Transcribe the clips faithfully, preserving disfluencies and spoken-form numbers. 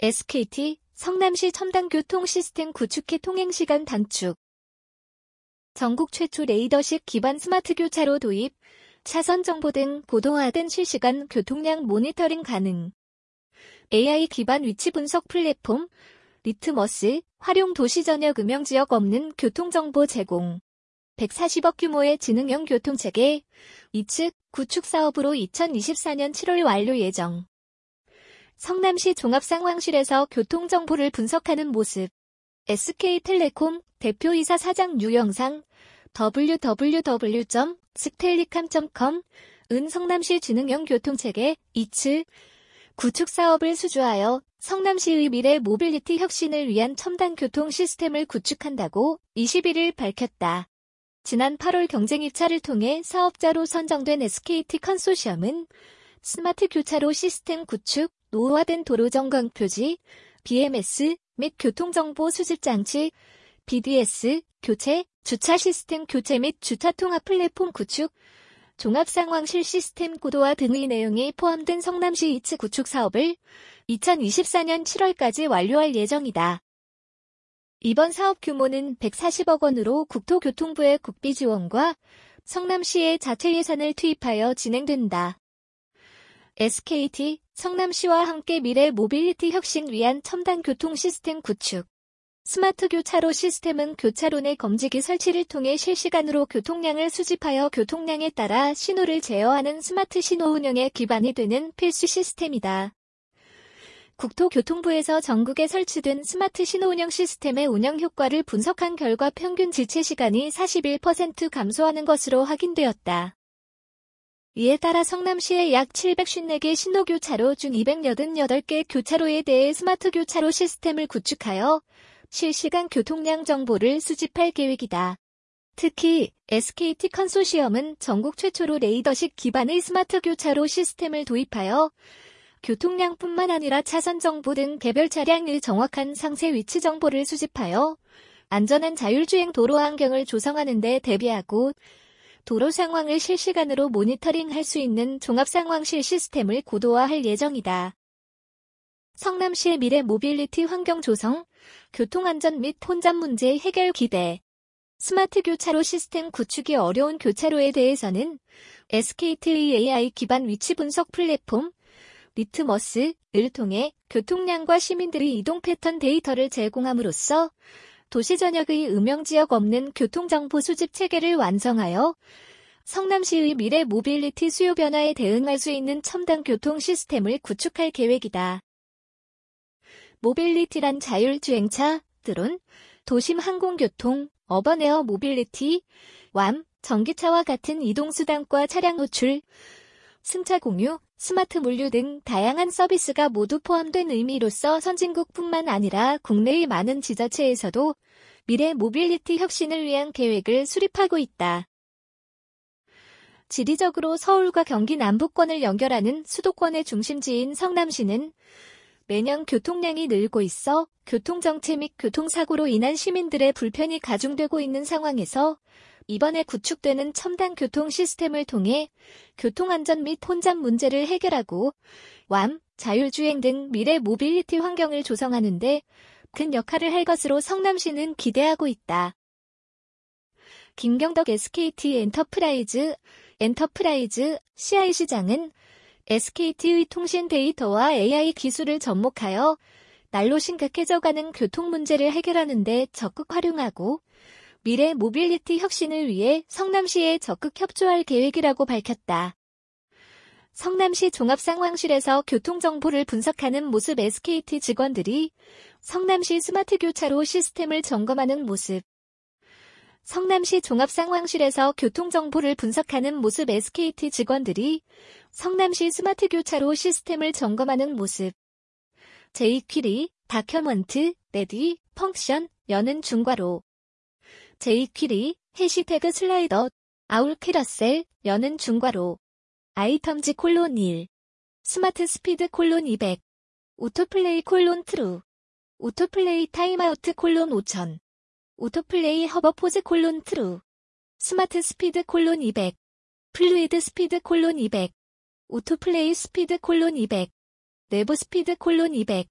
에스케이티 성남시 첨단 교통 시스템 구축해 통행시간 단축. 전국 최초 레이더식 기반 스마트 교차로 도입, 차선 정보 등 고도화된 실시간 교통량 모니터링 가능. 에이아이 기반 위치 분석 플랫폼, 리트머스, 활용 도시 전역 음영 지역 없는 교통정보 제공. 백사십억 규모의 지능형 교통체계, 이측 구축 사업으로 이천이십사 년 칠월 완료 예정. 성남시 종합상황실에서 교통정보를 분석하는 모습. 에스케이텔레콤 대표이사 사장 유영상, 더블유 더블유 더블유 점 스텔리캄 점 컴, 은 성남시 지능형 교통체계, 이측 구축 사업을 수주하여 성남시의 미래 모빌리티 혁신을 위한 첨단 교통 시스템을 구축한다고 이십일 일 밝혔다. 지난 팔월 경쟁 입찰을 통해 사업자로 선정된 에스케이티 컨소시엄은 스마트 교차로 시스템 구축, 노후화된 도로 점검 표지, 비엠에스 및 교통정보 수집 장치, 비디에스, 교체, 주차 시스템 교체 및 주차 통합 플랫폼 구축, 종합상황실 시스템 고도화 등의 내용이 포함된 성남시 이측 구축 사업을 이천이십사 년 칠월까지 완료할 예정이다. 이번 사업 규모는 백사십억 원으로 국토교통부의 국비 지원과 성남시의 자체 예산을 투입하여 진행된다. 에스케이티, 성남시와 함께 미래 모빌리티 혁신 위한 첨단 교통 시스템 구축. 스마트 교차로 시스템은 교차로 내 검지기 설치를 통해 실시간으로 교통량을 수집하여 교통량에 따라 신호를 제어하는 스마트 신호 운영에 기반이 되는 필수 시스템이다. 국토교통부에서 전국에 설치된 스마트 신호 운영 시스템의 운영 효과를 분석한 결과 평균 지체 시간이 사십일 퍼센트 감소하는 것으로 확인되었다. 이에 따라 성남시의 약 칠백오십사 개 신호교차로 중 이백팔십팔 개 교차로에 대해 스마트 교차로 시스템을 구축하여 실시간 교통량 정보를 수집할 계획이다. 특히 에스케이티 컨소시엄은 전국 최초로 레이더식 기반의 스마트 교차로 시스템을 도입하여 교통량뿐만 아니라 차선 정보 등 개별 차량의 정확한 상세 위치 정보를 수집하여 안전한 자율주행 도로 환경을 조성하는 데 대비하고 도로 상황을 실시간으로 모니터링할 수 있는 종합상황실 시스템을 고도화할 예정이다. 성남시의 미래 모빌리티 환경 조성, 교통안전 및 혼잡 문제 해결 기대. 스마트 교차로 시스템 구축이 어려운 교차로에 대해서는 에스케이티의 에이아이 기반 위치 분석 플랫폼, 리트머스를 통해 교통량과 시민들의 이동 패턴 데이터를 제공함으로써 도시 전역의 음영지역 없는 교통정보 수집 체계를 완성하여 성남시의 미래 모빌리티 수요 변화에 대응할 수 있는 첨단 교통 시스템을 구축할 계획이다. 모빌리티란 자율주행차, 드론, 도심 항공교통, 어버네어 모빌리티, 왬, 전기차와 같은 이동수단과 차량 호출, 승차 공유, 스마트 물류 등 다양한 서비스가 모두 포함된 의미로서 선진국뿐만 아니라 국내의 많은 지자체에서도 미래 모빌리티 혁신을 위한 계획을 수립하고 있다. 지리적으로 서울과 경기 남부권을 연결하는 수도권의 중심지인 성남시는 매년 교통량이 늘고 있어 교통정체 및 교통사고로 인한 시민들의 불편이 가중되고 있는 상황에서 이번에 구축되는 첨단 교통 시스템을 통해 교통안전 및 혼잡 문제를 해결하고 왬, 자율주행 등 미래 모빌리티 환경을 조성하는 데 큰 역할을 할 것으로 성남시는 기대하고 있다. 김경덕 에스케이티 엔터프라이즈, 엔터프라이즈 씨아이 시장은 에스케이티의 통신 데이터와 에이아이 기술을 접목하여 날로 심각해져가는 교통 문제를 해결하는 데 적극 활용하고 미래 모빌리티 혁신을 위해 성남시에 적극 협조할 계획이라고 밝혔다. 성남시 종합상황실에서 교통정보를 분석하는 모습. 에스케이티 직원들이 성남시 스마트 교차로 시스템을 점검하는 모습. 성남시 종합상황실에서 교통정보를 분석하는 모습. 에스케이티 직원들이 성남시 스마트 교차로 시스템을 점검하는 모습. 제이퀴리, 다큐먼트, 레디, 펑션, 여는 중괄호. 제이퀴리, 해시태그 슬라이더, 아울 캐러셀, 여는 중괄호. 아이텀즈 콜론 일. 스마트 스피드 콜론 이백. 오토플레이 콜론 트루. 오토플레이 타임아우트 콜론 오천. 오토플레이 허버포즈 콜론 트루. 스마트 스피드 콜론 이백. 플루이드 스피드 콜론 이백. 오토플레이 스피드 콜론 이백. 내부 스피드 콜론 이백.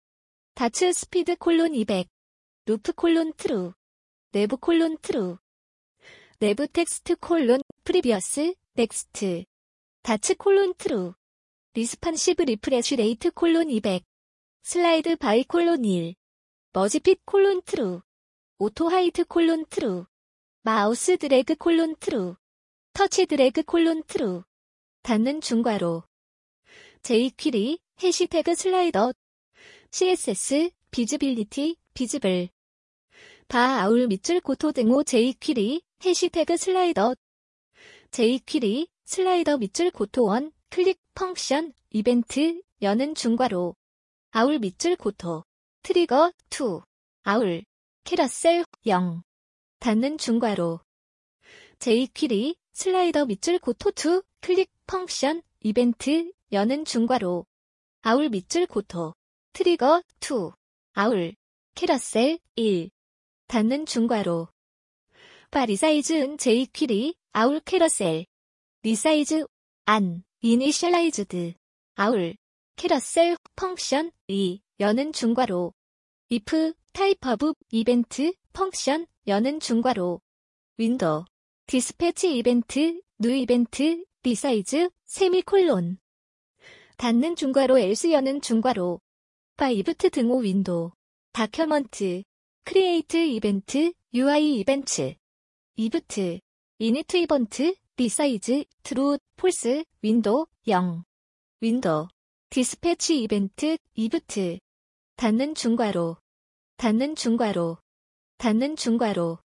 다츠 스피드 콜론 이백, 루프 콜론 트루, 내부 콜론 트루, 내부 텍스트 콜론 프리비어스, 넥스트, 다츠 콜론 트루, 리스판시브 리프레쉬 레이트 콜론 이백, 슬라이드 바이 콜론 일, 머지핏 콜론 트루, 오토 하이트 콜론 트루, 마우스 드래그 콜론 트루, 터치 드래그 콜론 트루, 닫는 중괄호, 제이퀴리, 해시태그 슬라이더, 씨에스에스, 비즈빌리티, 비즈블, 바 아울 밑줄 고토 등호 제이퀴리, 해시태그 슬라이더, 제이퀴리, 슬라이더 밑줄 고토 원, 클릭 펑션, 이벤트, 여는 중괄호, 아울 밑줄 고토, 트리거 투, 아울, 캐러셀 영, 닫는 중괄호, 제이퀴리, 슬라이더 밑줄 고토 투, 클릭 펑션, 이벤트, 여는 중괄호, 아울 밑줄 고토, 트리거 투, 아울, 캐러셀 일, 닫는 중괄호, 바 리사이즈 은 제이퀴리, 아울 캐러셀, 리사이즈, 안, 이니셜라이즈드, 아울, 캐러셀, 펑션, 이, 여는 중괄호, if, 타입 오브, 이벤트, 펑션, 여는 중괄호, 윈도우, 디스패치 이벤트, 뉴 이벤트, 리사이즈, 세미콜론, 닫는 중괄호 else 여는 중괄호, 파이브트 등호 윈도우, 다큐먼트, 크리에이트 이벤트, 유아이 이벤트, 이브트, 이니트 이번트, 리사이즈, 트루, 폴스, 윈도우, 영, 윈도우, 디스패치 이벤트, 이브트, 닫는 중괄호, 닫는 중괄호, 닫는 중괄호,